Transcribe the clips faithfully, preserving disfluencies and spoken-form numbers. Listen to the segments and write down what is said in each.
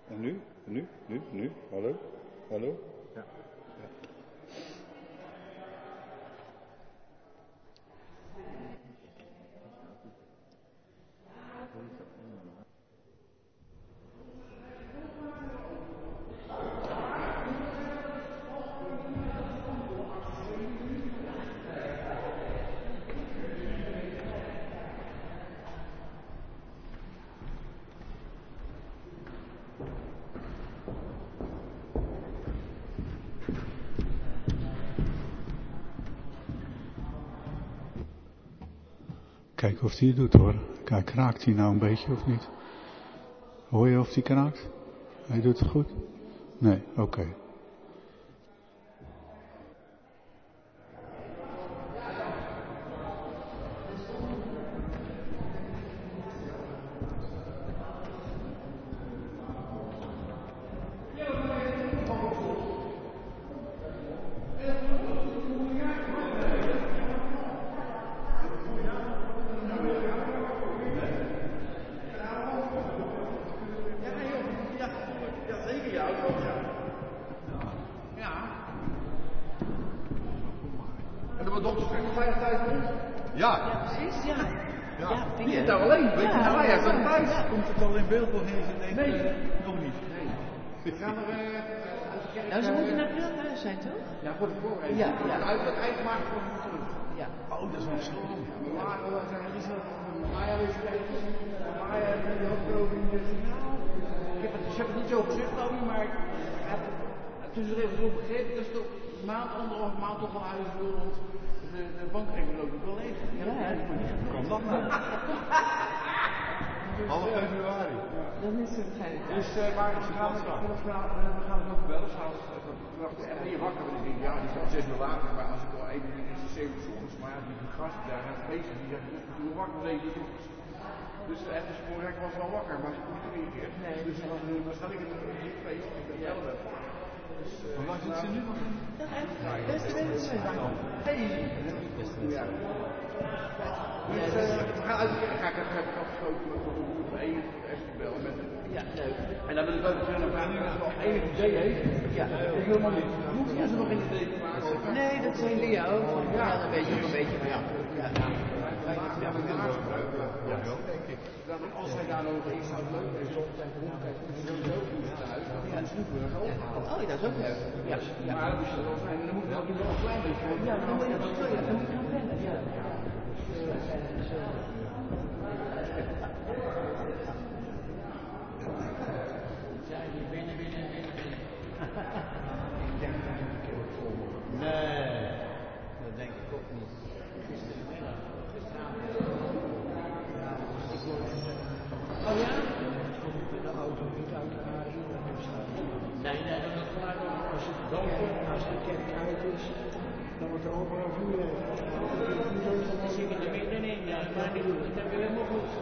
En nu? En nu? Nu? Nu? Hallo? Hallo? Ja. Ja. Kijken of hij het doet hoor. Kijk, kraakt hij nou een beetje of niet? Hoor je of hij kraakt? Hij doet het goed? Nee, oké. Okay. Nou, ze moeten naar veel thuis zijn, toch? Ja, voor de voorreis. Ja, ja. Uit het eind maken voor de terug. Ja. Oh, dat is wel zo. Maar er is dat Maya is kijken. Maya die had erover in de nou, ik heb het, ik heb het niet zo gezegd over, maar ik heb tussen de regels ook begrepen dat ze toch een maand, anderhalf maand toch wel huis wil, want de, de bankrekening loopt ook wel leeg. Ja, ja, ja. Kan dat nou? Half februari. Dan is het waarschijnlijk. Dus, uh, maar we gaan, we gaan, we gaan het ook bellen. En ben je wakker en ik denk, ja, die is al zes uur later, maar als ik wel even denk, is het zeven uur 's ochtends. Maar ja, die gast daar aan het feesten, die zegt, ik ben wakker om zeven uur 's ochtends. Dus uh, het spoorrek was wel wakker, maar ze kon niet reageren. Nee, dus het was uh, waarschijnlijk een heel feest. Ik ben wel met. Dus, uh, Hoe lang zit ze nu nog in? Dag echt, beste wensen. Hey! Ja. Dus, uh, we gaan uit de kerk. Ik heb afgesproken met de groep één even bellen met hem. Ja, leuk. En dan wil ik ook nog vragen of hij nog enig idee heeft. Ja. Ik wil maar niet. Hoeveel ze nog geen idee te maken? Nee, dat zijn die ook. Ja, een beetje, een beetje, maar ja. Ja, ja. Ja, maar dit is ja, wel, denk ik. Dan, als hij daar nog eens zou leuk is, op zijn rondkijkt, moet hij sowieso goed uit. Dan gaan snoepen we zo. Oh, dat is ook leuk. Ja. Ja. Maar dat is er wel zijn. Dan moet je ook wel een klein beetje. Ja, dan moet je dat wel. Ja, dan moet je gaan rennen. Ja. Nee, dat denk ik ook niet. Gisterenmiddag, gisteravond. Ja, ik hoorde het. Oh ja? Ik kom in de auto niet uit de huis om te staan. Nee, nee, dat is gelijk over als het donker, als de kerk uit is, dan wordt er overal vuur heeft. Dan zit ik er middenin, ja, maar die doet het dan weer helemaal goed.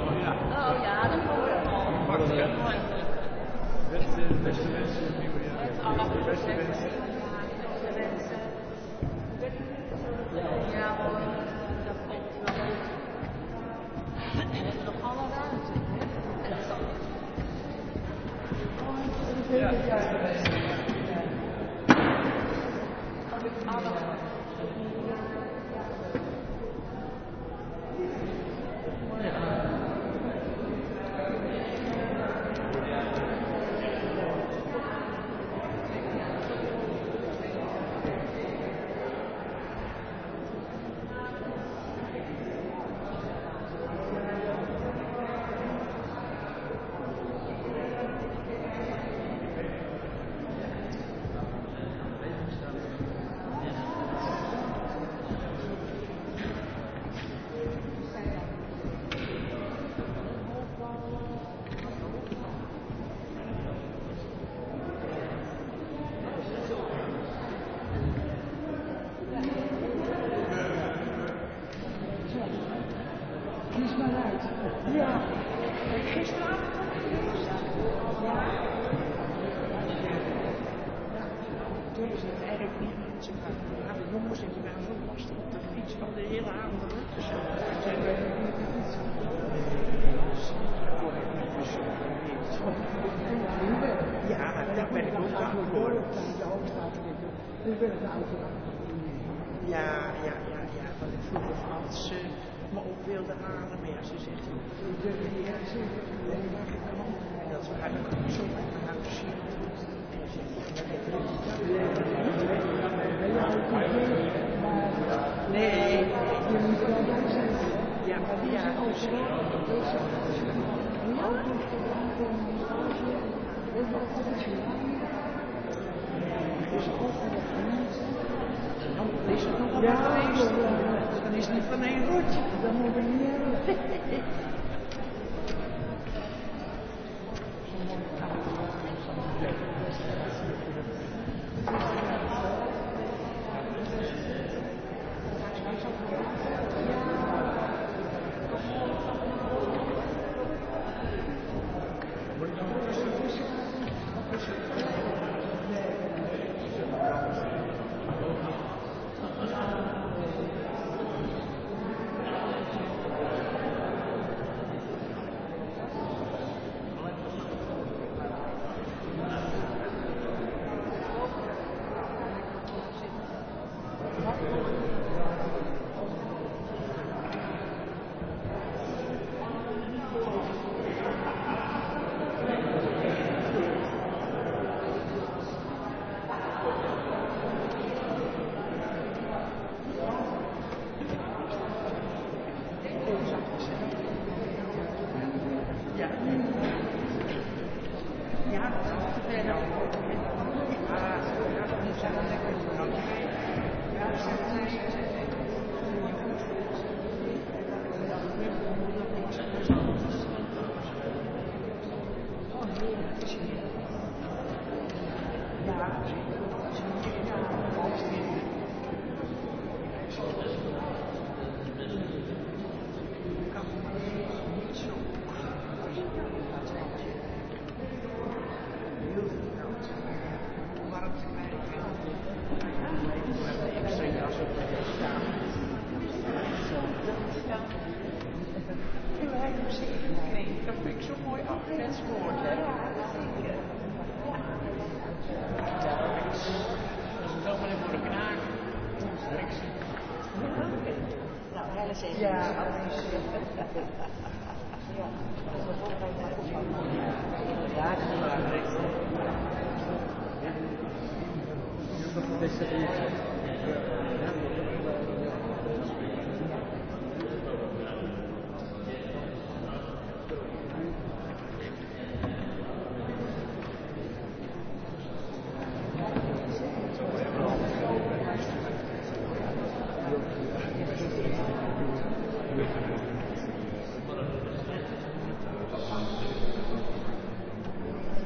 Oh ja, dat hoor ik al. Beste, beste mensen, nieuwjaar. Het allerbeste. Beste wensen. Beste wensen. Ja hoor, dat komt wel. We hebben nog alle ruimte. En dat is ook. Ja. Alle. Kies maar uit. Ja. Gisteravond had ik nieuws. Ja. Toen is het erg niet mensen gaan. Ja, de jongens die waren zo lastig op de fiets van de hele avond de rug te zetten. Ja, daar ben ik ook aan geworden. Ik ben het auto. Ja, ja, ja, ja. Wat ik vroeger Frans uh, me op wilde halen, maar ja, ze zegt dat we haar zo met mijn huis zien. Nee, Je moet er wel bij zijn. ja, ja, dan is het nog wel wat geweest. Dan is het niet van één rotje. Dat moet ik niet hebben.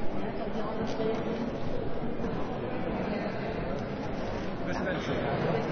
Beste mensen.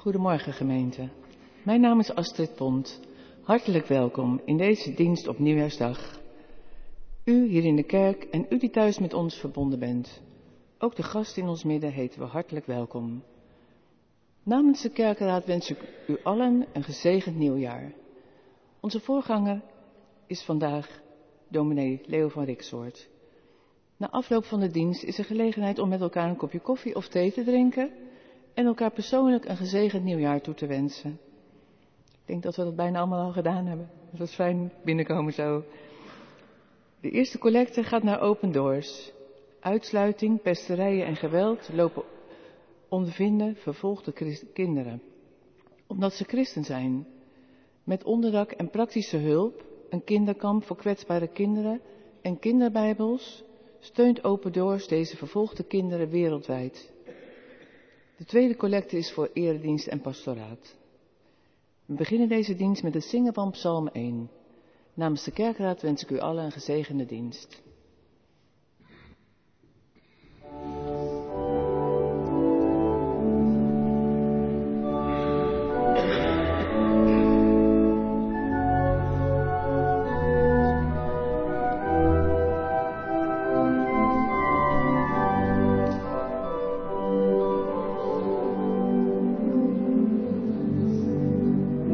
Goedemorgen gemeente. Mijn naam is Astrid Pont. Hartelijk welkom in deze dienst op Nieuwjaarsdag. U hier in de kerk en u die thuis met ons verbonden bent. Ook de gasten in ons midden heten we hartelijk welkom. Namens de kerkenraad wens ik u allen een gezegend nieuwjaar. Onze voorganger is vandaag dominee Leo van Riksoort. Na afloop van de dienst is er gelegenheid om met elkaar een kopje koffie of thee te drinken en elkaar persoonlijk een gezegend nieuwjaar toe te wensen. Ik denk dat we dat bijna allemaal al gedaan hebben. Dat is fijn binnenkomen zo. De eerste collecte gaat naar Open Doors. Uitsluiting, pesterijen en geweld lopen ondervinden vervolgde kinderen. Omdat ze christen zijn. Met onderdak en praktische hulp, een kinderkamp voor kwetsbare kinderen en kinderbijbels steunt Open Doors deze vervolgde kinderen wereldwijd. De tweede collecte is voor eredienst en pastoraat. We beginnen deze dienst met het zingen van Psalm één. Namens de kerkraad wens ik u allen een gezegende dienst.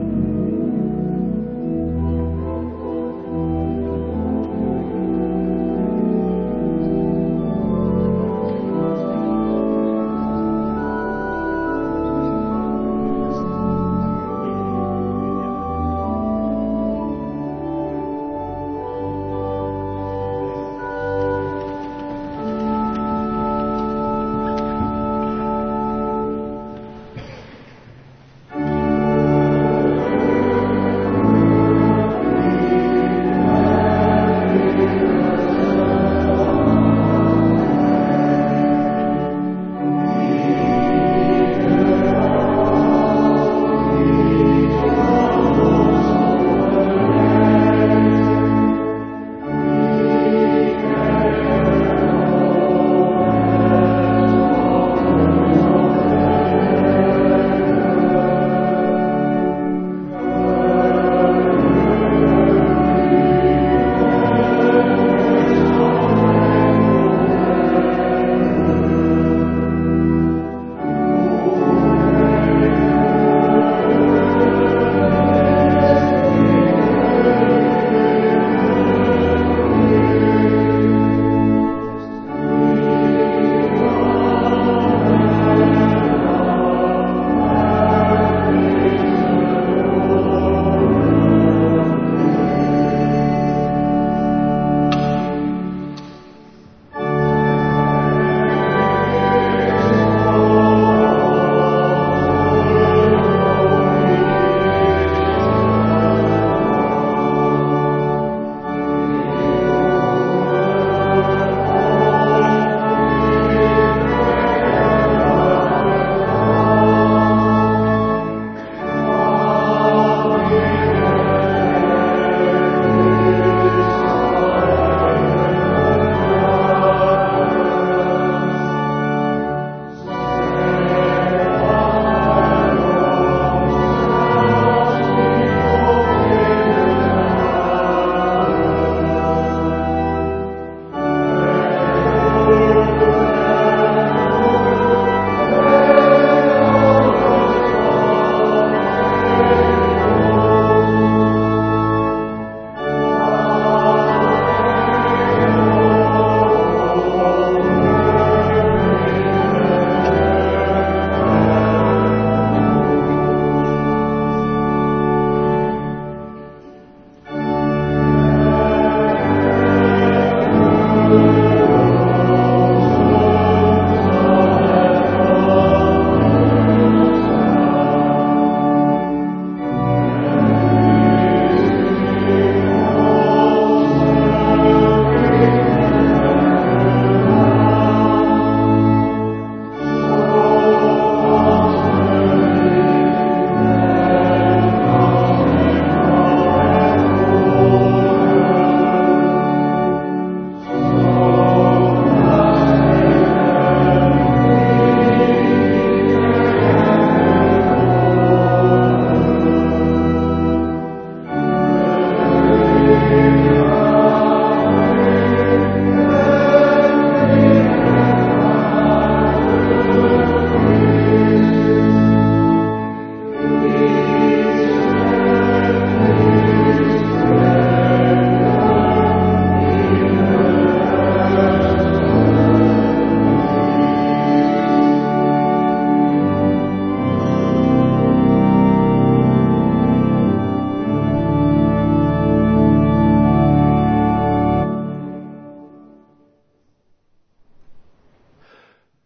Thank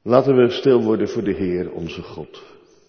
Laten we stil worden voor de Heer, onze God.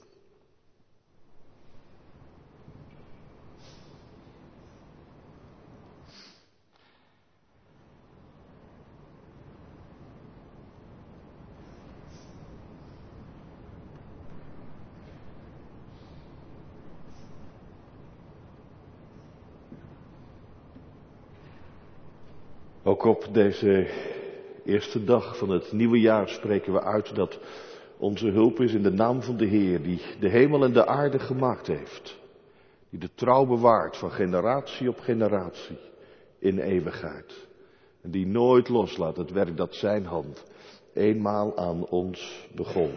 Ook op deze eerste dag van het nieuwe jaar spreken we uit dat onze hulp is in de naam van de Heer, die de hemel en de aarde gemaakt heeft. Die de trouw bewaart van generatie op generatie in eeuwigheid. En die nooit loslaat het werk dat zijn hand eenmaal aan ons begon.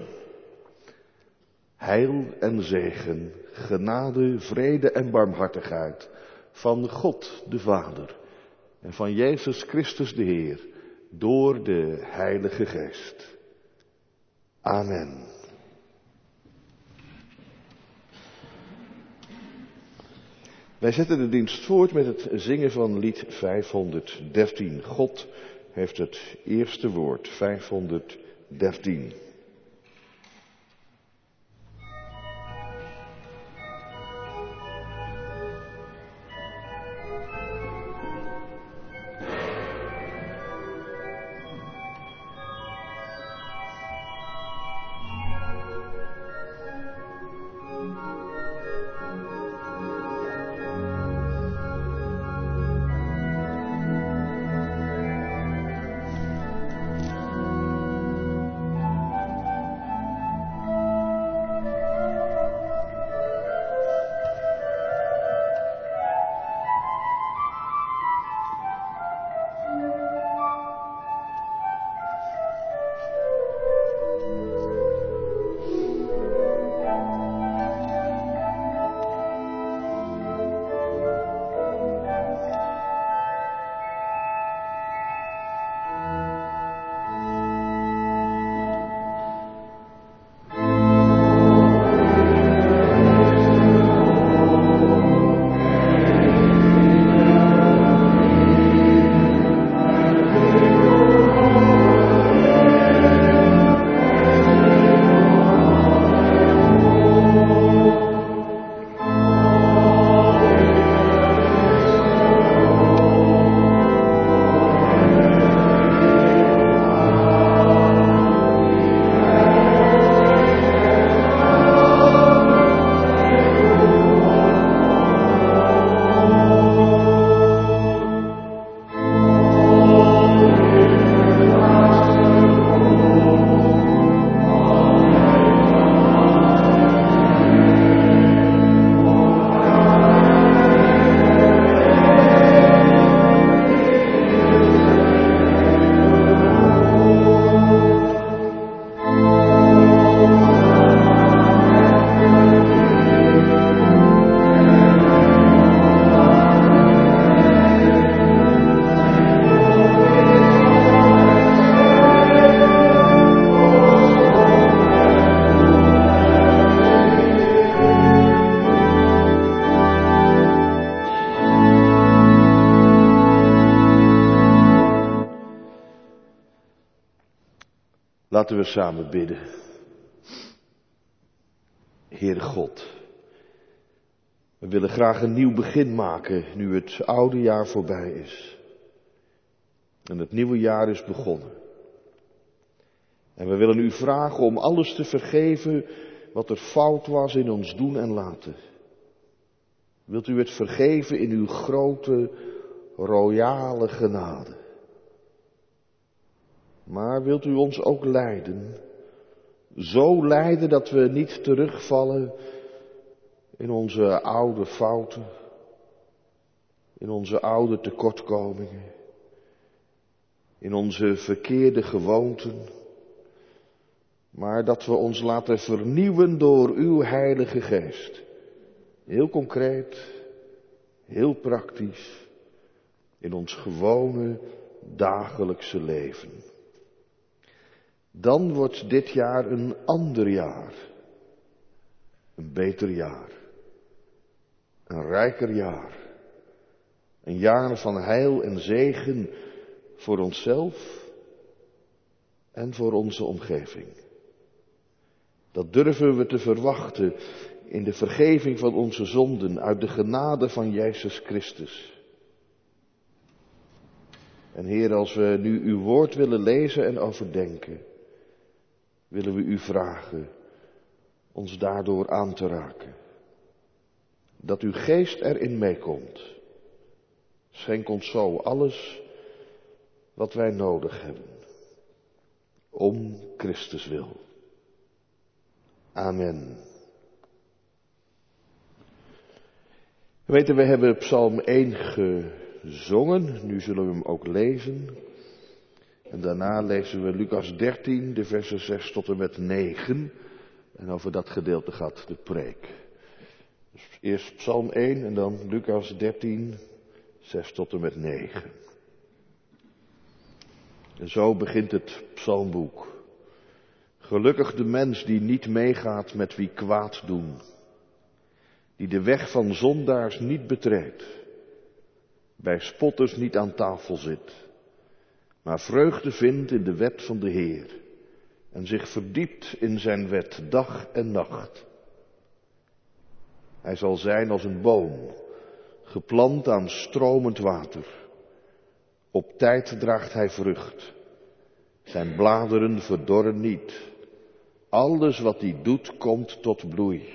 Heil en zegen, genade, vrede en barmhartigheid van God de Vader en van Jezus Christus de Heer door de Heilige Geest. Amen. Wij zetten de dienst voort met het zingen van lied vijfhonderddertien. God heeft het eerste woord, vijfhonderddertien. Laten we samen bidden. Heere God, we willen graag een nieuw begin maken nu het oude jaar voorbij is. En het nieuwe jaar is begonnen. En we willen u vragen om alles te vergeven wat er fout was in ons doen en laten. Wilt u het vergeven in uw grote, royale genade. Maar wilt u ons ook leiden, zo leiden dat we niet terugvallen in onze oude fouten, in onze oude tekortkomingen, in onze verkeerde gewoonten, maar dat we ons laten vernieuwen door uw Heilige Geest. Heel concreet, heel praktisch, in ons gewone dagelijkse leven. Dan wordt dit jaar een ander jaar. Een beter jaar. Een rijker jaar. Een jaar van heil en zegen voor onszelf en voor onze omgeving. Dat durven we te verwachten in de vergeving van onze zonden uit de genade van Jezus Christus. En Heer, als we nu uw woord willen lezen en overdenken, willen we u vragen ons daardoor aan te raken. Dat uw geest erin meekomt. Schenk ons zo alles wat wij nodig hebben. Om Christus wil. Amen. Weten, we hebben Psalm één gezongen. Nu zullen we hem ook lezen. En daarna lezen we Lucas dertien, de versen zes tot en met negen. En over dat gedeelte gaat de preek. Dus eerst Psalm één en dan Lucas dertien, zes tot en met negen. En zo begint het psalmboek. Gelukkig de mens die niet meegaat met wie kwaad doen. Die de weg van zondaars niet betreedt. Bij spotters niet aan tafel zit. Maar vreugde vindt in de wet van de Heer. En zich verdiept in zijn wet dag en nacht. Hij zal zijn als een boom, geplant aan stromend water. Op tijd draagt hij vrucht. Zijn bladeren verdorren niet. Alles wat hij doet komt tot bloei.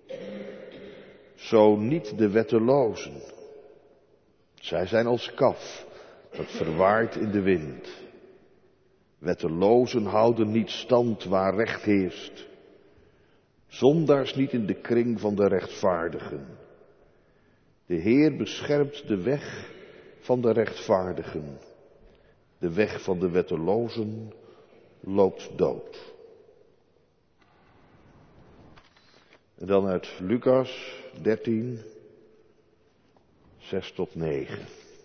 Zo niet de wettelozen. Zij zijn als kaf, dat verwaait in de wind. Wettelozen houden niet stand waar recht heerst. Zondaars niet in de kring van de rechtvaardigen. De Heer beschermt de weg van de rechtvaardigen. De weg van de wettelozen loopt dood. En dan uit Lucas dertien, zes tot negen.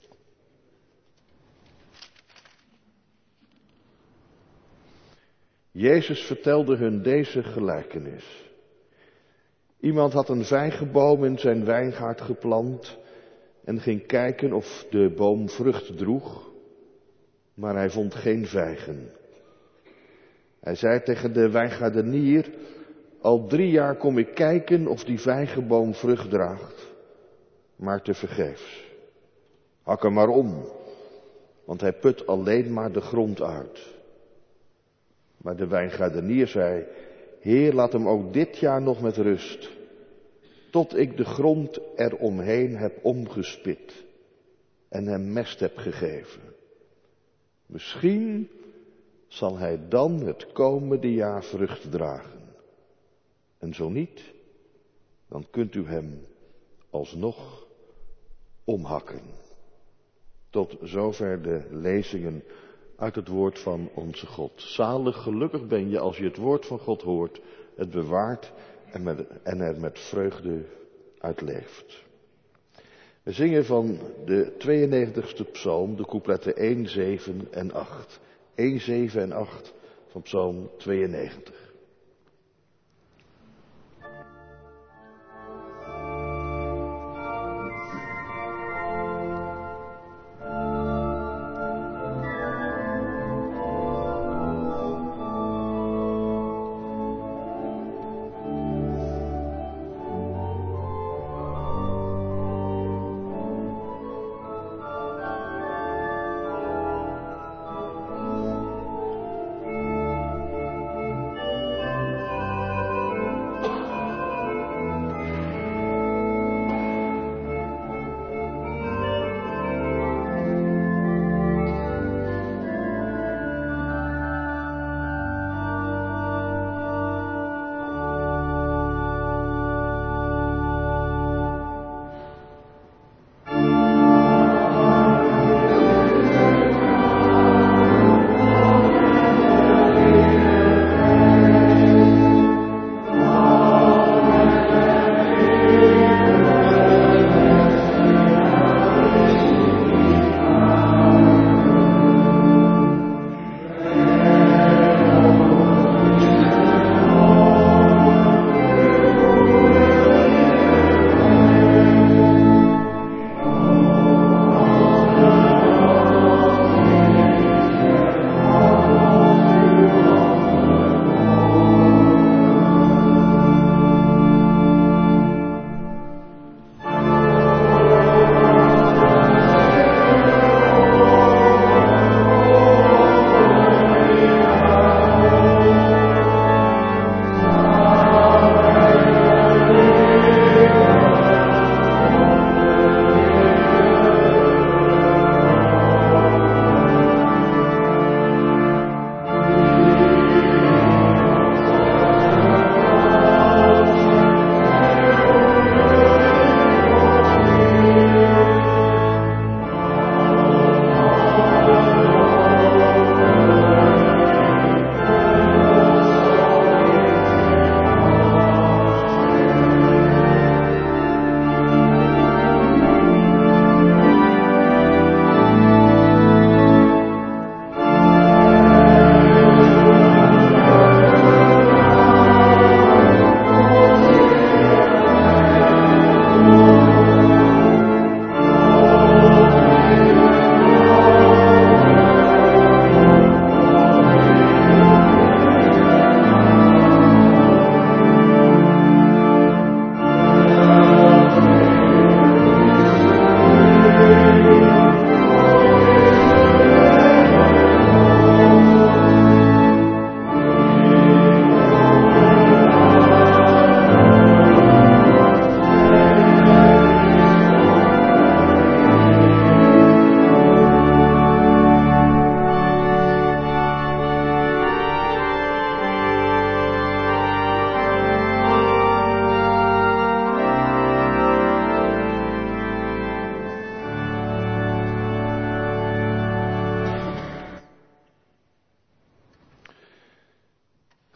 Jezus vertelde hun deze gelijkenis. Iemand had een vijgenboom in zijn wijngaard geplant en ging kijken of de boom vrucht droeg, maar hij vond geen vijgen. Hij zei tegen de wijngaardenier, al drie jaar kom ik kijken of die vijgenboom vrucht draagt, maar tevergeefs. Hak hem maar om, want hij put alleen maar de grond uit. Maar de wijngaardenier zei, Heer, laat hem ook dit jaar nog met rust, tot ik de grond eromheen heb omgespit en hem mest heb gegeven. Misschien zal hij dan het komende jaar vrucht dragen. En zo niet, dan kunt u hem alsnog omhakken. Tot zover de lezingen uit het woord van onze God. Zalig, gelukkig ben je als je het woord van God hoort, het bewaart en, met, en er met vreugde uit leeft. We zingen van de tweeënnegentigste psalm, de coupletten één, zeven en acht. één, zeven en acht van psalm tweeënnegentig.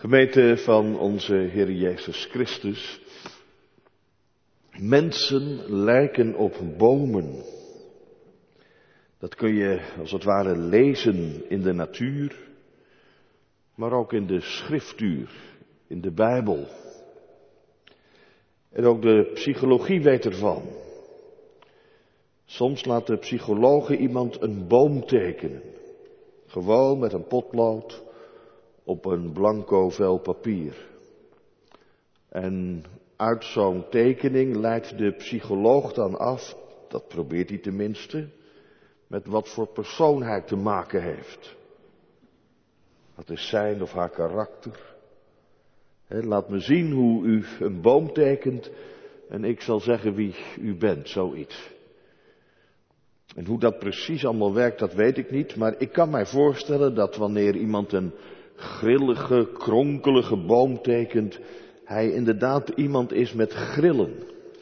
Gemeente van onze Heer Jezus Christus. Mensen lijken op bomen. Dat kun je als het ware lezen in de natuur, maar ook in de schriftuur, in de Bijbel. En ook de psychologie weet ervan. Soms laat de psychologe iemand een boom tekenen. Gewoon met een potlood op een blanco vel papier. En uit zo'n tekening leidt de psycholoog dan af, dat probeert hij tenminste, met wat voor persoon hij te maken heeft. Wat is zijn of haar karakter? He, laat me zien hoe u een boom tekent en ik zal zeggen wie u bent, zoiets. En hoe dat precies allemaal werkt, dat weet ik niet, maar ik kan mij voorstellen dat wanneer iemand een grillige, kronkelige boom tekent, hij inderdaad iemand is met grillen.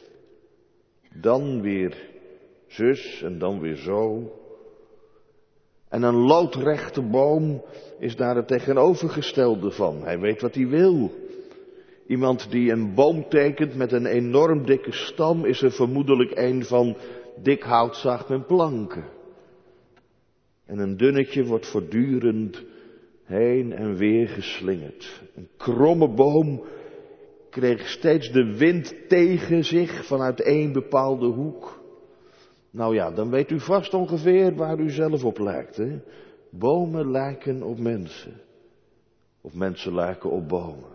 Dan weer zus en dan weer zo. En een loodrechte boom is daar het tegenovergestelde van. Hij weet wat hij wil. Iemand die een boom tekent met een enorm dikke stam is er vermoedelijk een van dik houtzaag met planken. En een dunnetje wordt voortdurend heen en weer geslingerd. Een kromme boom kreeg steeds de wind tegen zich vanuit één bepaalde hoek. Nou ja, dan weet u vast ongeveer waar u zelf op lijkt. Hè? Bomen lijken op mensen. Of mensen lijken op bomen.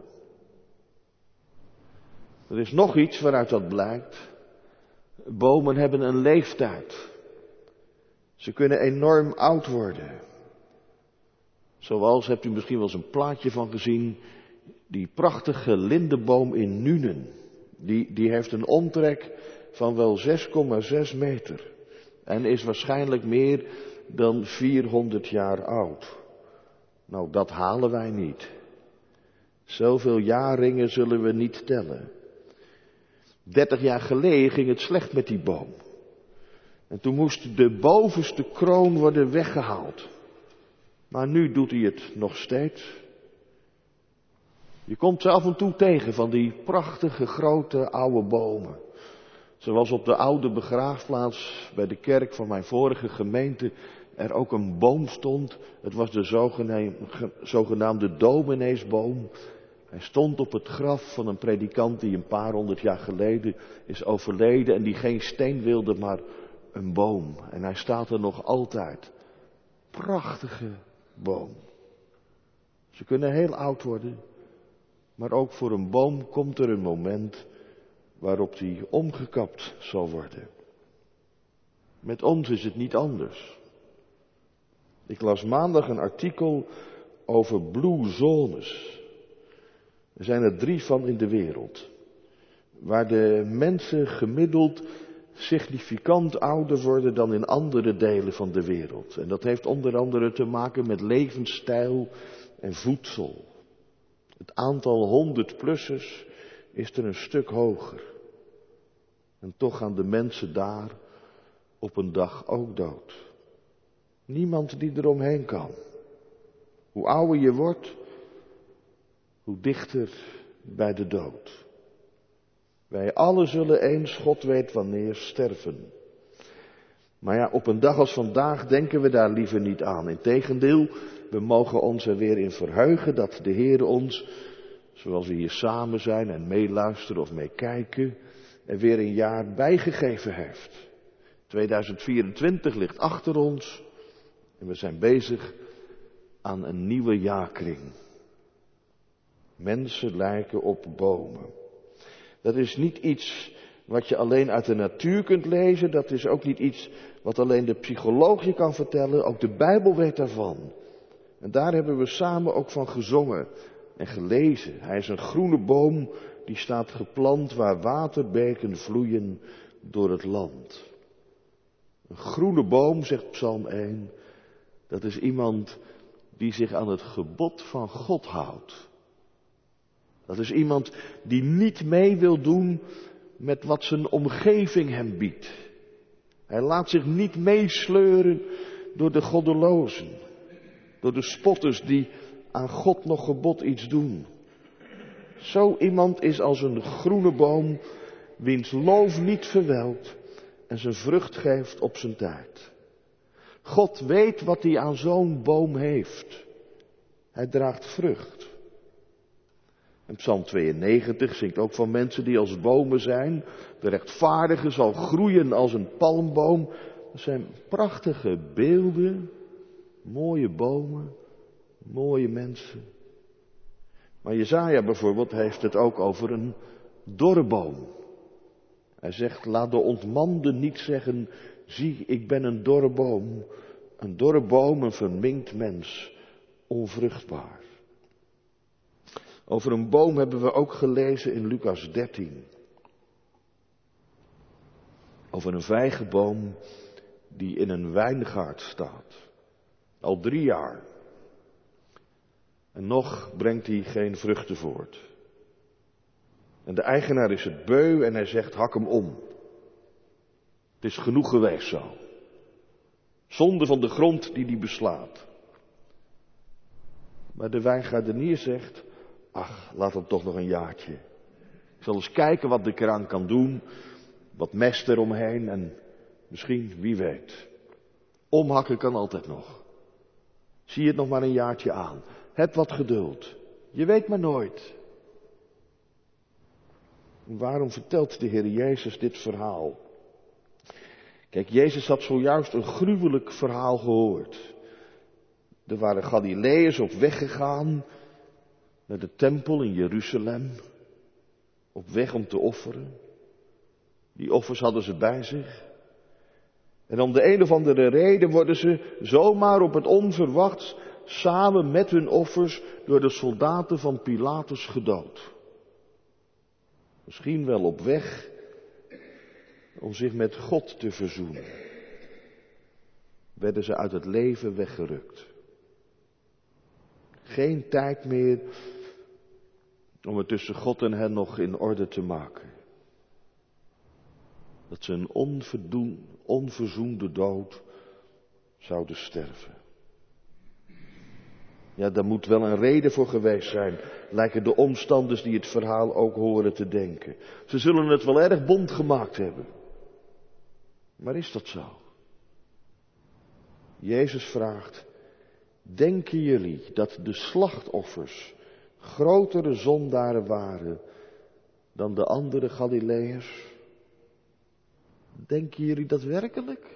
Er is nog iets waaruit dat blijkt. Bomen hebben een leeftijd. Ze kunnen enorm oud worden. Zoals, hebt u misschien wel eens een plaatje van gezien, die prachtige lindeboom in Nuenen. Die, die heeft een omtrek van wel zes komma zes meter. En is waarschijnlijk meer dan vierhonderd jaar oud. Nou, dat halen wij niet. Zoveel jaarringen zullen we niet tellen. Dertig jaar geleden ging het slecht met die boom. En toen moest de bovenste kroon worden weggehaald. Maar nu doet hij het nog steeds. Je komt ze af en toe tegen van die prachtige grote oude bomen. Zoals op de oude begraafplaats bij de kerk van mijn vorige gemeente er ook een boom stond. Het was de zogenaamde domineesboom. Hij stond op het graf van een predikant die een paar honderd jaar geleden is overleden en die geen steen wilde, maar een boom. En hij staat er nog altijd. Prachtige boom. Ze kunnen heel oud worden, maar ook voor een boom komt er een moment waarop die omgekapt zal worden. Met ons is het niet anders. Ik las maandag een artikel over blue zones. Er zijn er drie van in de wereld. Waar de mensen gemiddeld significant ouder worden dan in andere delen van de wereld. En dat heeft onder andere te maken met levensstijl en voedsel. Het aantal honderdplussers is er een stuk hoger. En toch gaan de mensen daar op een dag ook dood. Niemand die eromheen kan. Hoe ouder je wordt, hoe dichter bij de dood. Wij allen zullen eens, God weet wanneer, sterven. Maar ja, op een dag als vandaag denken we daar liever niet aan. Integendeel, we mogen ons er weer in verheugen dat de Heer ons, zoals we hier samen zijn en meeluisteren of meekijken, er weer een jaar bijgegeven heeft. tweeduizend vierentwintig ligt achter ons en we zijn bezig aan een nieuwe jaarkring. Mensen lijken op bomen. Dat is niet iets wat je alleen uit de natuur kunt lezen. Dat is ook niet iets wat alleen de psycholoog je kan vertellen. Ook de Bijbel weet daarvan. En daar hebben we samen ook van gezongen en gelezen. Hij is een groene boom die staat geplant waar waterbeken vloeien door het land. Een groene boom, zegt Psalm één, dat is iemand die zich aan het gebod van God houdt. Dat is iemand die niet mee wil doen met wat zijn omgeving hem biedt. Hij laat zich niet meesleuren door de goddelozen. Door de spotters die aan God nog gebod iets doen. Zo iemand is als een groene boom, wiens loof niet verwelkt en zijn vrucht geeft op zijn tijd. God weet wat hij aan zo'n boom heeft. Hij draagt vrucht. En Psalm tweeënnegentig zingt ook van mensen die als bomen zijn. De rechtvaardige zal groeien als een palmboom. Dat zijn prachtige beelden, mooie bomen, mooie mensen. Maar Jesaja bijvoorbeeld heeft het ook over een dorre boom. Hij zegt, laat de ontmande niet zeggen, zie, ik ben een dorre boom. Een dorre boom, een verminkt mens, onvruchtbaar. Over een boom hebben we ook gelezen in Lucas dertien. Over een vijgenboom die in een wijngaard staat. Al drie jaar. En nog brengt hij geen vruchten voort. En de eigenaar is het beu en hij zegt, hak hem om. Het is genoeg geweest zo. Zonde van de grond die die beslaat. Maar de wijngaardenier zegt, ach, laat hem toch nog een jaartje. Ik zal eens kijken wat ik eraan kan doen. Wat mest eromheen en misschien, wie weet. Omhakken kan altijd nog. Zie het nog maar een jaartje aan. Heb wat geduld. Je weet maar nooit. Waarom vertelt de Heer Jezus dit verhaal? Kijk, Jezus had zojuist een gruwelijk verhaal gehoord. Er waren Galileërs op weg gegaan naar de tempel in Jeruzalem. Op weg om te offeren. Die offers hadden ze bij zich. En om de een of andere reden worden ze zomaar op het onverwachts samen met hun offers door de soldaten van Pilatus gedood. Misschien wel op weg om zich met God te verzoenen. Werden ze uit het leven weggerukt. Geen tijd meer om het tussen God en hen nog in orde te maken. Dat ze een onverdoen, onverzoende dood zouden sterven. Ja, daar moet wel een reden voor geweest zijn, lijken de omstanders die het verhaal ook horen te denken. Ze zullen het wel erg bond gemaakt hebben. Maar is dat zo? Jezus vraagt, denken jullie dat de slachtoffers grotere zondaren waren dan de andere Galileërs? Denken jullie dat werkelijk?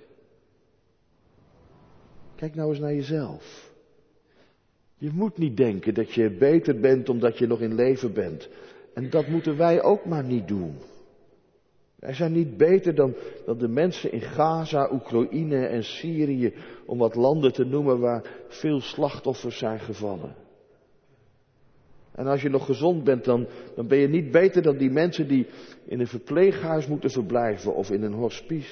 Kijk nou eens naar jezelf. Je moet niet denken dat je beter bent omdat je nog in leven bent. En dat moeten wij ook maar niet doen. Wij zijn niet beter dan, dan de mensen in Gaza, Oekraïne en Syrië, om wat landen te noemen waar veel slachtoffers zijn gevallen. En als je nog gezond bent, dan, dan ben je niet beter dan die mensen die in een verpleeghuis moeten verblijven of in een hospice.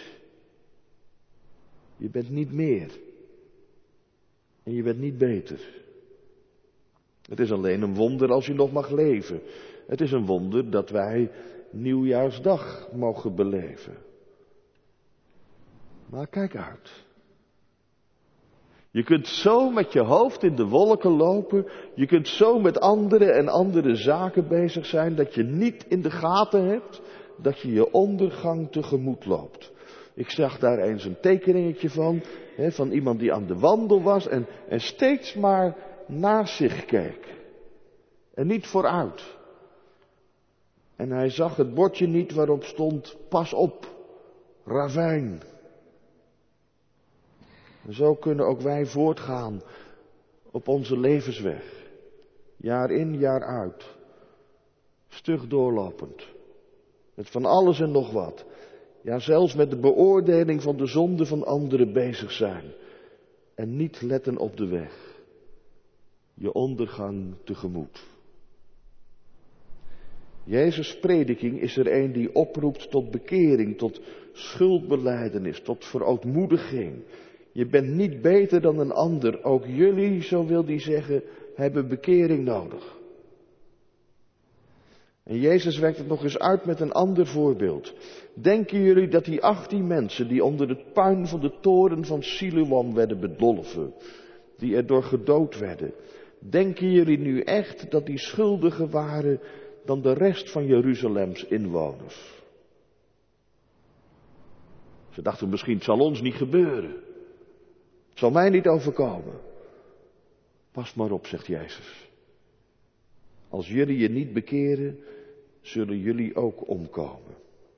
Je bent niet meer. En je bent niet beter. Het is alleen een wonder als je nog mag leven. Het is een wonder dat wij Nieuwjaarsdag mogen beleven. Maar kijk uit. Je kunt zo met je hoofd in de wolken lopen. Je kunt zo met andere en andere zaken bezig zijn dat je niet in de gaten hebt dat je je ondergang tegemoet loopt. Ik zag daar eens een tekeningetje van, hè, van iemand die aan de wandel was en, en steeds maar naast zich keek. En niet vooruit. En hij zag het bordje niet waarop stond, pas op, ravijn. En zo kunnen ook wij voortgaan op onze levensweg. Jaar in, jaar uit. Stug doorlopend. Met van alles en nog wat. Ja, zelfs met de beoordeling van de zonde van anderen bezig zijn. En niet letten op de weg. Je ondergang tegemoet. Jezus' prediking is er een die oproept tot bekering, tot schuldbelijdenis, tot verootmoediging. Je bent niet beter dan een ander. Ook jullie, zo wil hij zeggen, hebben bekering nodig. En Jezus werkt het nog eens uit met een ander voorbeeld. Denken jullie dat die achttien mensen die onder het puin van de toren van Siloam werden bedolven, die erdoor gedood werden, denken jullie nu echt dat die schuldigen waren dan de rest van Jeruzalems inwoners. Ze dachten misschien, het zal ons niet gebeuren. Het zal mij niet overkomen. Pas maar op, zegt Jezus. Als jullie je niet bekeren, zullen jullie ook omkomen.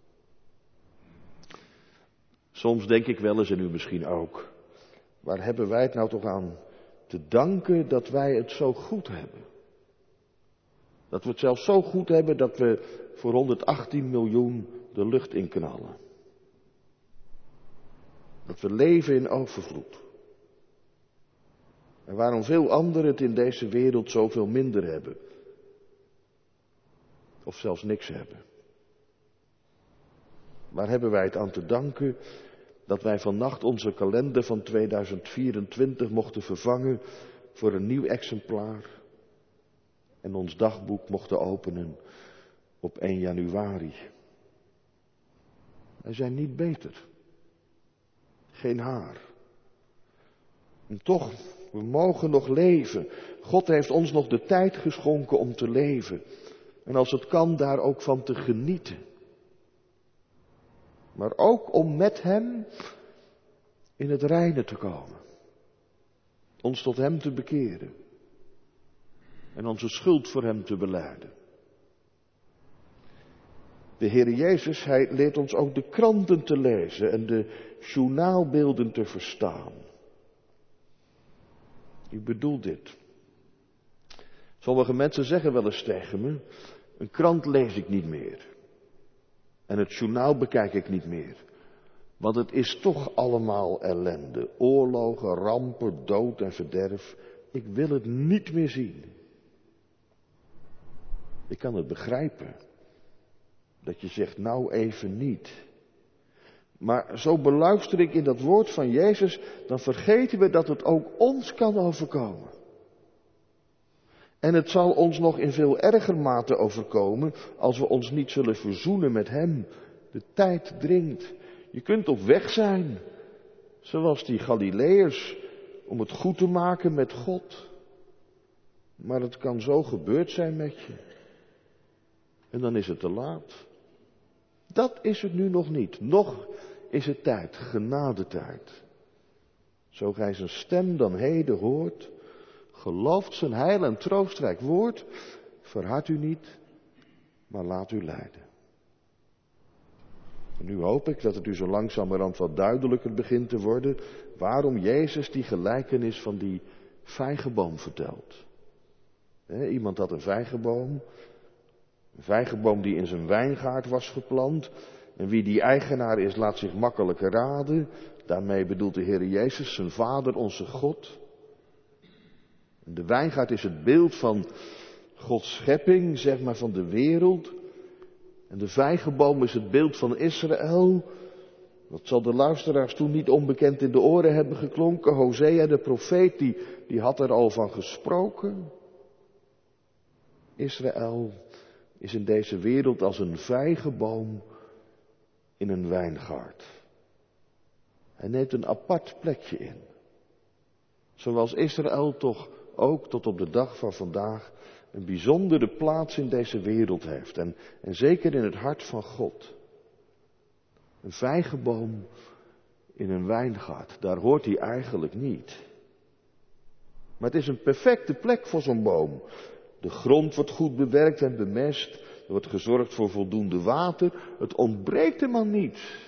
Soms denk ik wel eens, en u misschien ook, waar hebben wij het nou toch aan te danken dat wij het zo goed hebben? Dat we het zelfs zo goed hebben dat we voor honderdachttien miljoen de lucht inknallen. Dat we leven in overvloed. En waarom veel anderen het in deze wereld zoveel minder hebben. Of zelfs niks hebben. Waar hebben wij het aan te danken dat wij vannacht onze kalender van tweeduizend vierentwintig mochten vervangen voor een nieuw exemplaar. En ons dagboek mochten openen op één januari. Wij zijn niet beter. Geen haar. En toch, we mogen nog leven. God heeft ons nog de tijd geschonken om te leven. En als het kan, daar ook van te genieten. Maar ook om met Hem in het reine te komen. Ons tot Hem te bekeren. En onze schuld voor Hem te belijden. De Heer Jezus, Hij leert ons ook de kranten te lezen en de journaalbeelden te verstaan. Ik bedoel dit. Sommige mensen zeggen wel eens tegen me, een krant lees ik niet meer. En het journaal bekijk ik niet meer. Want het is toch allemaal ellende. Oorlogen, rampen, dood en verderf. Ik wil het niet meer zien. Ik kan het begrijpen. Dat je zegt, nou even niet. Maar zo beluister ik in dat woord van Jezus, dan vergeten we dat het ook ons kan overkomen. En het zal ons nog in veel erger mate overkomen als we ons niet zullen verzoenen met Hem. De tijd dringt. Je kunt op weg zijn, zoals die Galileërs, om het goed te maken met God. Maar het kan zo gebeurd zijn met je. En dan is het te laat. Dat is het nu nog niet. Nog is het tijd, genadetijd. Zo gij zijn stem dan heden hoort, gelooft zijn heil en troostrijk woord, verhard u niet, maar laat u leiden. En nu hoop ik dat het u zo langzamerhand wat duidelijker begint te worden waarom Jezus die gelijkenis van die vijgenboom vertelt. He, iemand had een vijgenboom, een vijgenboom die in zijn wijngaard was geplant. En wie die eigenaar is, laat zich makkelijk raden. Daarmee bedoelt de Heer Jezus zijn Vader, onze God. De wijngaard is het beeld van Gods schepping, zeg maar van de wereld. En de vijgenboom is het beeld van Israël. Dat zal de luisteraars toen niet onbekend in de oren hebben geklonken. Hosea, de profeet, die, die had er al van gesproken. Israël is in deze wereld als een vijgenboom in een wijngaard. Hij neemt een apart plekje in. Zoals Israël toch ook tot op de dag van vandaag een bijzondere plaats in deze wereld heeft. En, en zeker in het hart van God. Een vijgenboom in een wijngaard, daar hoort hij eigenlijk niet. Maar het is een perfecte plek voor zo'n boom. De grond wordt goed bewerkt en bemest. Er wordt gezorgd voor voldoende water. Het ontbreekt hem aan niets.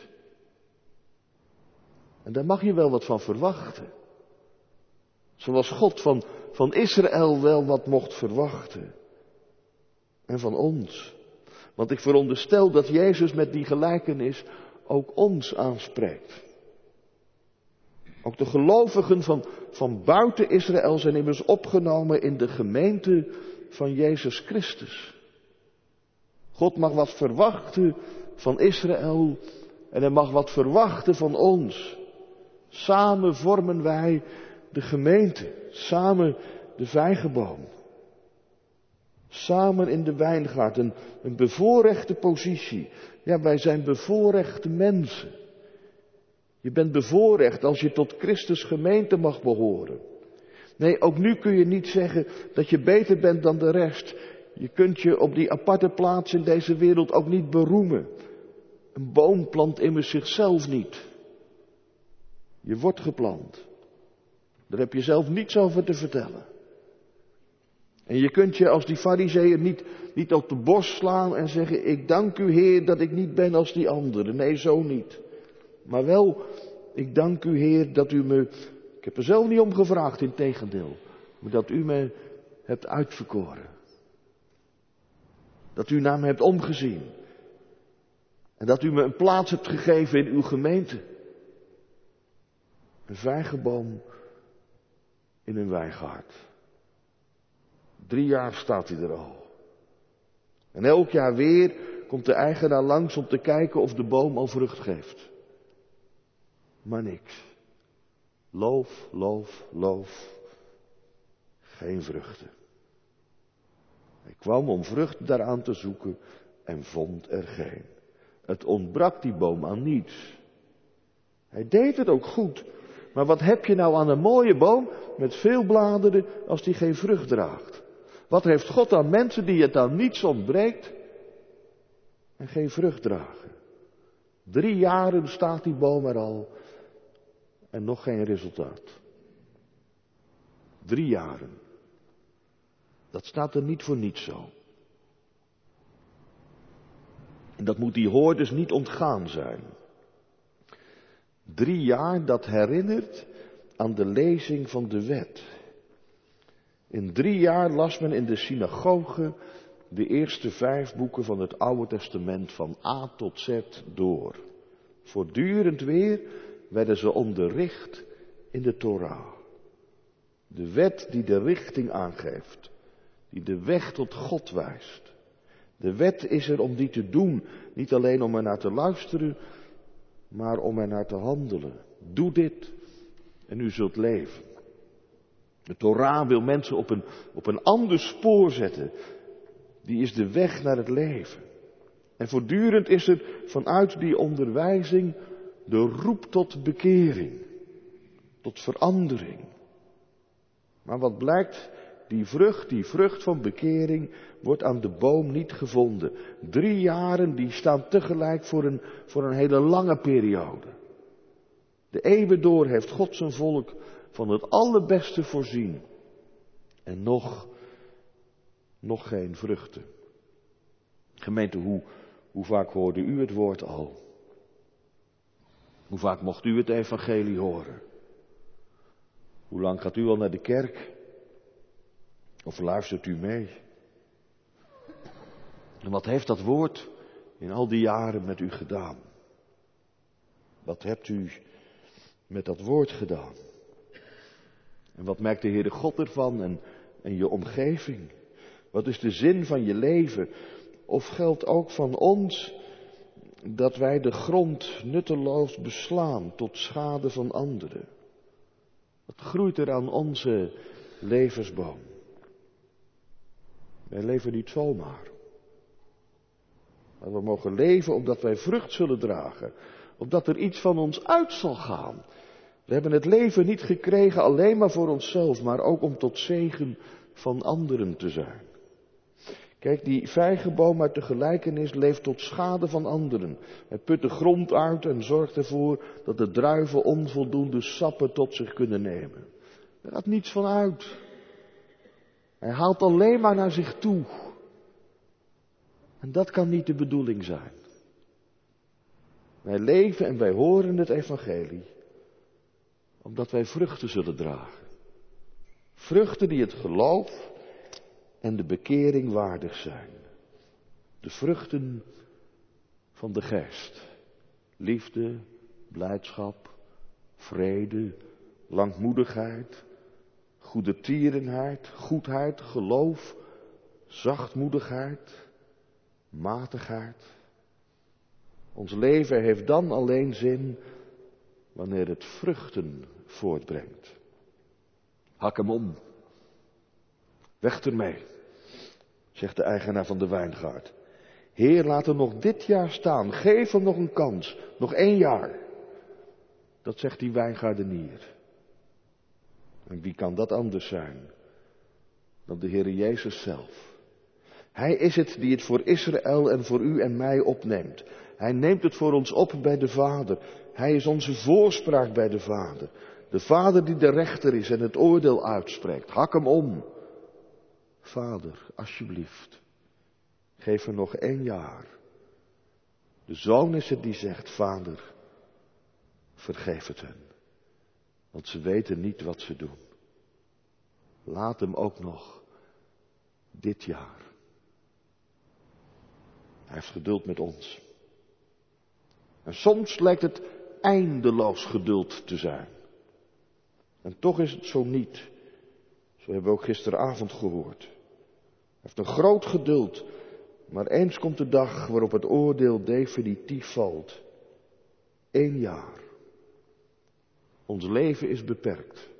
En daar mag je wel wat van verwachten. Zoals God van, van Israël wel wat mocht verwachten. En van ons. Want ik veronderstel dat Jezus met die gelijkenis ook ons aanspreekt. Ook de gelovigen van, van buiten Israël zijn immers opgenomen in de gemeente van Jezus Christus. God mag wat verwachten van Israël en hij mag wat verwachten van ons. Samen vormen wij de gemeente, samen de vijgenboom. Samen in de wijngaard, een, een bevoorrechte positie. Ja, wij zijn bevoorrechte mensen. Je bent bevoorrecht als je tot Christus gemeente mag behoren. Nee, ook nu kun je niet zeggen dat je beter bent dan de rest. Je kunt je op die aparte plaats in deze wereld ook niet beroemen. Een boom plant immers zichzelf niet. Je wordt geplant. Daar heb je zelf niets over te vertellen. En je kunt je als die farizeeën niet, niet op de borst slaan en zeggen, ik dank u Heer dat ik niet ben als die anderen. Nee, zo niet. Maar wel, ik dank u Heer dat u me, ik heb er zelf niet om gevraagd, integendeel, maar dat u me hebt uitverkoren. Dat u naar me hebt omgezien. En dat u me een plaats hebt gegeven in uw gemeente. Een vijgenboom in een wijngaard. Drie jaar staat hij er al. En elk jaar weer komt de eigenaar langs om te kijken of de boom al vrucht geeft. Maar niks. Loof, loof, loof. Geen vruchten. Hij kwam om vruchten daaraan te zoeken en vond er geen. Het ontbrak die boom aan niets. Hij deed het ook goed. Maar wat heb je nou aan een mooie boom met veel bladeren als die geen vrucht draagt? Wat heeft God aan mensen die het aan niets ontbreekt en geen vrucht dragen? Drie jaren staat die boom er al en nog geen resultaat. Drie jaren. Dat staat er niet voor niets zo. En dat moet die hoorders niet ontgaan zijn. Drie jaar, dat herinnert aan de lezing van de wet. In drie jaar las men in de synagoge de eerste vijf boeken van het Oude Testament van A tot Z door. Voortdurend weer werden ze onderricht in de Torah. De wet die de richting aangeeft, die de weg tot God wijst. De wet is er om die te doen, niet alleen om er naar te luisteren, maar om er naar te handelen. Doe dit en u zult leven. De Torah wil mensen op een, op een ander spoor zetten. Die is de weg naar het leven. En voortdurend is er vanuit die onderwijzing de roep tot bekering. Tot verandering. Maar wat blijkt, die vrucht, die vrucht van bekering, wordt aan de boom niet gevonden. Drie jaren, die staan tegelijk voor een, voor een hele lange periode. De eeuwen door heeft God zijn volk van het allerbeste voorzien. En nog, nog geen vruchten. Gemeente, hoe, hoe vaak hoorde u het woord al? Hoe vaak mocht u het evangelie horen? Hoe lang gaat u al naar de kerk? Of luistert u mee? En wat heeft dat woord in al die jaren met u gedaan? Wat hebt u met dat woord gedaan? En wat merkt de Heere God ervan en, en je omgeving? Wat is de zin van je leven? Of geldt ook van ons dat wij de grond nutteloos beslaan tot schade van anderen? Wat groeit er aan onze levensboom? Wij leven niet zomaar. Maar we mogen leven opdat wij vrucht zullen dragen. Opdat er iets van ons uit zal gaan. We hebben het leven niet gekregen alleen maar voor onszelf, maar ook om tot zegen van anderen te zijn. Kijk, die vijgenboom uit de gelijkenis leeft tot schade van anderen. Hij put de grond uit en zorgt ervoor dat de druiven onvoldoende sappen tot zich kunnen nemen. Er gaat niets van uit. Hij haalt alleen maar naar zich toe. En dat kan niet de bedoeling zijn. Wij leven en wij horen het evangelie, omdat wij vruchten zullen dragen. Vruchten die het geloof en de bekering waardig zijn. De vruchten van de geest. Liefde, blijdschap, vrede, langmoedigheid, goedertierenheid, goedheid, geloof, zachtmoedigheid, matigheid. Ons leven heeft dan alleen zin wanneer het vruchten voortbrengt. Hak hem om. Weg ermee, zegt de eigenaar van de wijngaard. Heer, laat hem nog dit jaar staan. Geef hem nog een kans. Nog één jaar. Dat zegt die wijngaardenier. En wie kan dat anders zijn dan de Heere Jezus zelf? Hij is het die het voor Israël en voor u en mij opneemt. Hij neemt het voor ons op bij de Vader. Hij is onze voorspraak bij de Vader. De Vader die de rechter is en het oordeel uitspreekt. Hak hem om. Vader, alsjeblieft, geef er nog één jaar. De Zoon is het die zegt, Vader, vergeef het hen. Want ze weten niet wat ze doen. Laat hem ook nog dit jaar. Hij heeft geduld met ons. En soms lijkt het eindeloos geduld te zijn. En toch is het zo niet. Zo hebben we ook gisteravond gehoord. Hij heeft een groot geduld. Maar eens komt de dag waarop het oordeel definitief valt. Eén jaar. Ons leven is beperkt.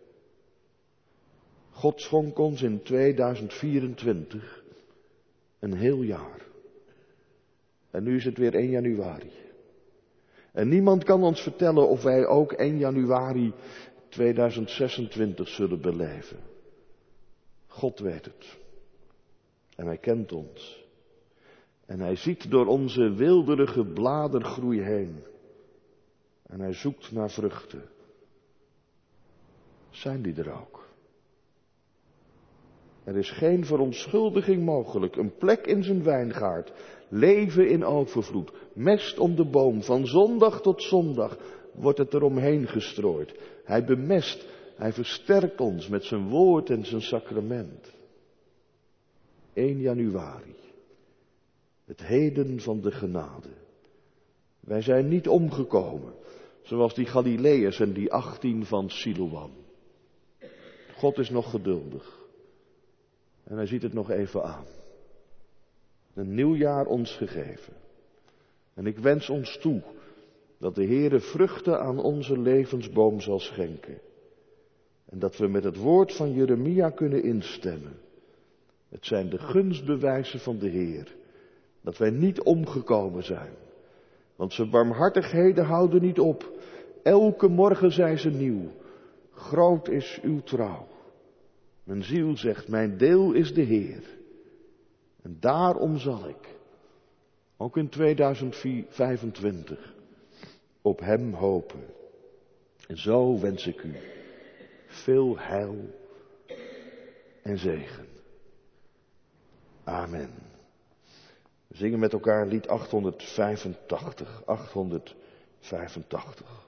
God schonk ons in tweeduizend vierentwintig een heel jaar. En nu is het weer één januari. En niemand kan ons vertellen of wij ook één januari tweeduizend zesentwintig zullen beleven. God weet het. En hij kent ons. En hij ziet door onze wilderige bladergroei heen. En hij zoekt naar vruchten. Zijn die er ook? Er is geen verontschuldiging mogelijk. Een plek in zijn wijngaard. Leven in overvloed. Mest om de boom. Van zondag tot zondag wordt het eromheen gestrooid. Hij bemest. Hij versterkt ons met zijn woord en zijn sacrament. één januari. Het heden van de genade. Wij zijn niet omgekomen. Zoals die Galileërs en die achttien van Siloam. God is nog geduldig. En hij ziet het nog even aan. Een nieuw jaar ons gegeven. En ik wens ons toe dat de Heere vruchten aan onze levensboom zal schenken. En dat we met het woord van Jeremia kunnen instemmen. Het zijn de gunstbewijzen van de Heer. Dat wij niet omgekomen zijn. Want zijn barmhartigheden houden niet op. Elke morgen zijn ze nieuw. Groot is uw trouw. Mijn ziel zegt, mijn deel is de Heer. En daarom zal ik, ook in tweeduizend vijfentwintig, op hem hopen. En zo wens ik u veel heil en zegen. Amen. We zingen met elkaar lied achthonderdvijfentachtig. achthonderdvijfentachtig.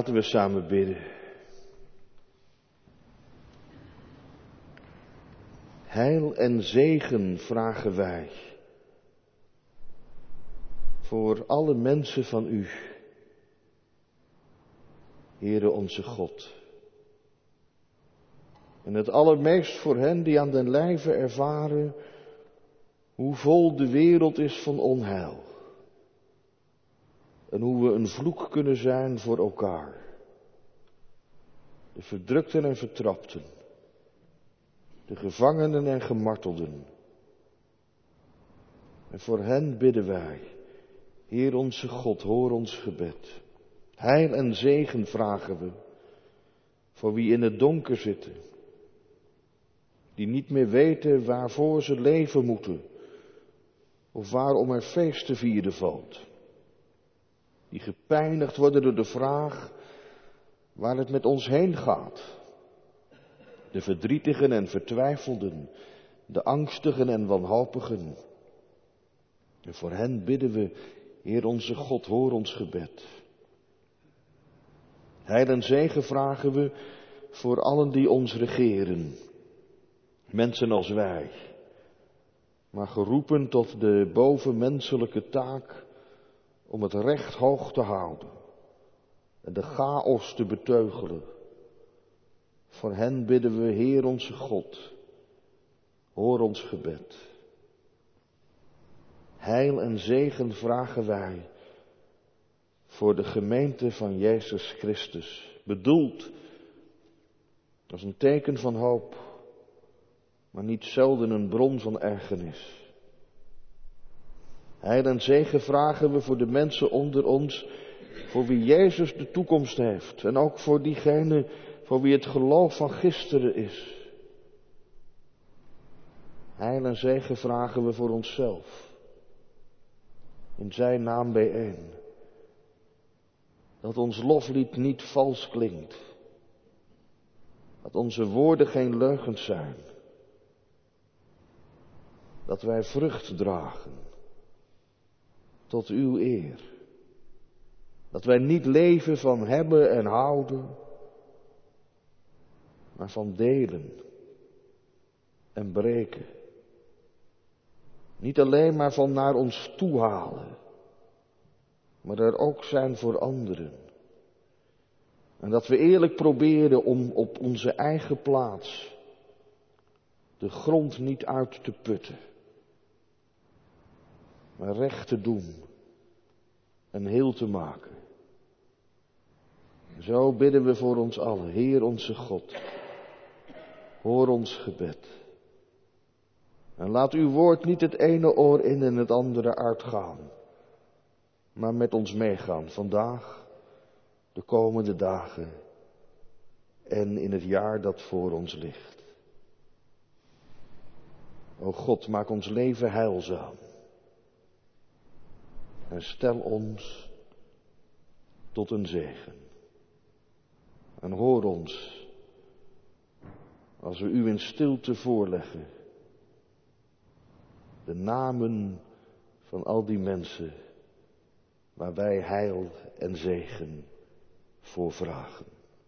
Laten we samen bidden. Heil en zegen vragen wij voor alle mensen van u, Heere onze God. En het allermeest voor hen die aan den lijve ervaren hoe vol de wereld is van onheil. En hoe we een vloek kunnen zijn voor elkaar. De verdrukten en vertrapten. De gevangenen en gemartelden. En voor hen bidden wij, Heer onze God, hoor ons gebed. Heil en zegen vragen we voor wie in het donker zitten. Die niet meer weten waarvoor ze leven moeten. Of waarom er feest te vieren valt. Die gepijnigd worden door de vraag waar het met ons heen gaat. De verdrietigen en vertwijfelden, de angstigen en wanhopigen. En voor hen bidden we, Heer onze God, hoor ons gebed. Heil en zegen vragen we voor allen die ons regeren. Mensen als wij, maar geroepen tot de bovenmenselijke taak om het recht hoog te houden en de chaos te beteugelen. Voor hen bidden we, Heer onze God, hoor ons gebed. Heil en zegen vragen wij voor de gemeente van Jezus Christus, bedoeld als een teken van hoop, maar niet zelden een bron van ergernis. Heil en zegen vragen we voor de mensen onder ons, voor wie Jezus de toekomst heeft. En ook voor diegenen voor wie het geloof van gisteren is. Heil en zegen vragen we voor onszelf. In zijn naam bijeen. Dat ons loflied niet vals klinkt. Dat onze woorden geen leugens zijn. Dat wij vrucht dragen. Tot uw eer. Dat wij niet leven van hebben en houden, maar van delen en breken. Niet alleen maar van naar ons toe halen, maar er ook zijn voor anderen. En dat we eerlijk proberen om op onze eigen plaats de grond niet uit te putten, maar recht te doen en heel te maken. Zo bidden we voor ons allen, Heer onze God, hoor ons gebed. En laat uw woord niet het ene oor in en het andere uitgaan, maar met ons meegaan vandaag, de komende dagen en in het jaar dat voor ons ligt. O God, maak ons leven heilzaam en stel ons tot een zegen. En hoor ons als we u in stilte voorleggen. De namen van al die mensen waar wij heil en zegen voor vragen.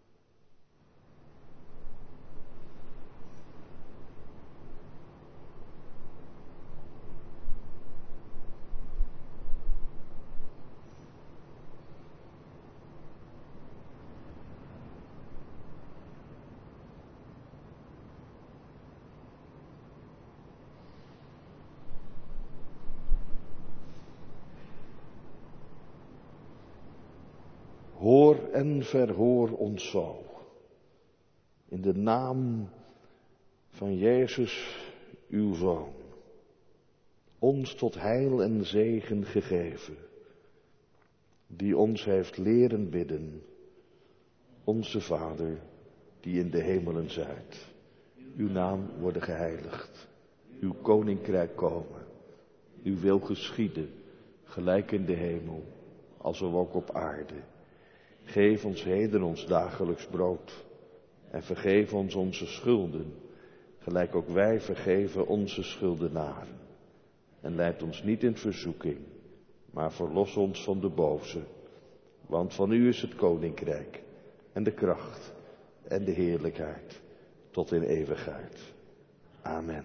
Hoor en verhoor ons zo. In de naam van Jezus, uw Zoon. Ons tot heil en zegen gegeven. Die ons heeft leren bidden. Onze Vader, die in de hemelen zijt. Uw naam worden geheiligd. Uw koninkrijk komen. Uw wil geschieden, gelijk in de hemel, als ook op aarde. Geef ons heden ons dagelijks brood en vergeef ons onze schulden, gelijk ook wij vergeven onze schuldenaren. En leid ons niet in verzoeking, maar verlos ons van de boze, want van u is het koninkrijk en de kracht en de heerlijkheid tot in eeuwigheid. Amen.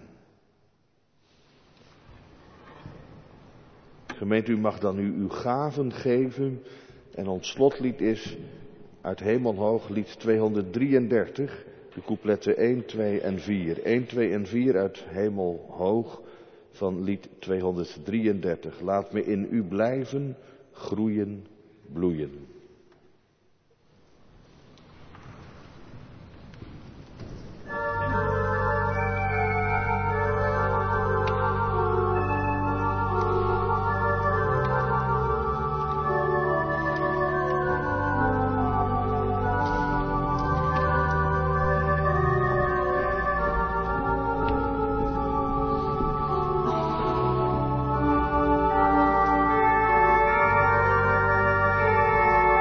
Gemeente, u mag dan nu uw gaven geven en ons slotlied is uit Hemelhoog lied tweehonderddrieëndertig, de coupletten één, twee en vier. één, twee en vier uit Hemelhoog van lied tweehonderddrieëndertig. Laat me in u blijven, groeien, bloeien. Thank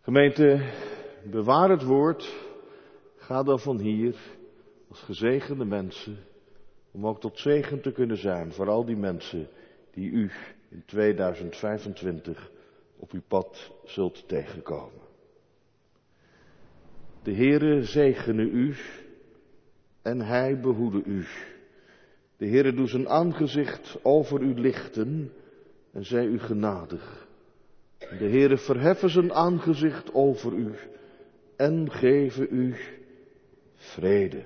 Gemeente, bewaar het woord. Ga dan van hier als gezegende mensen, om ook tot zegen te kunnen zijn voor al die mensen die u in tweeduizend vijfentwintig op uw pad zult tegenkomen. De Heere zegene u en hij behoede u. De Heere doet zijn aangezicht over u lichten en zij u genadig. De Heere verheffen zijn aangezicht over u en geven u vrede.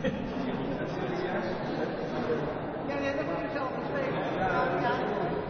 Ja, ja, dat moet je zelf spelen. Ja, ja.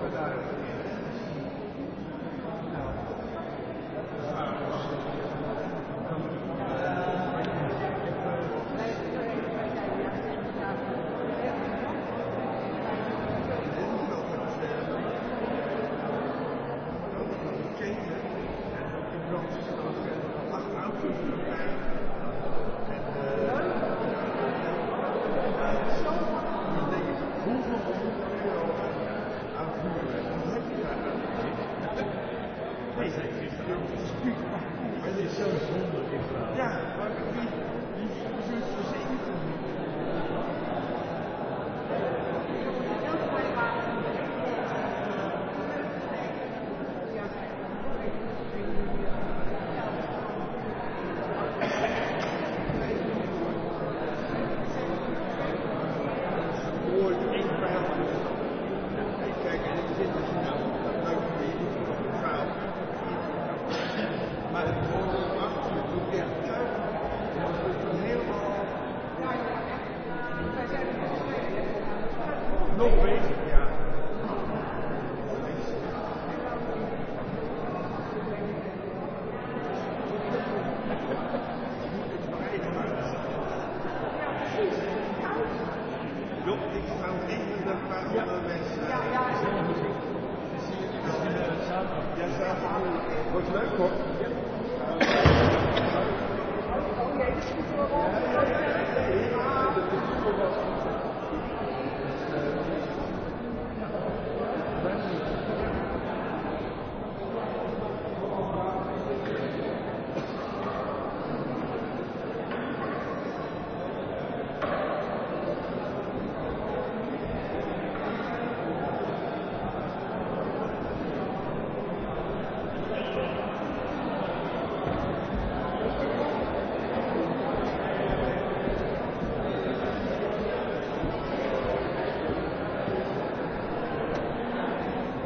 Wordt leuk hoor. Oké, dus ik moet wel.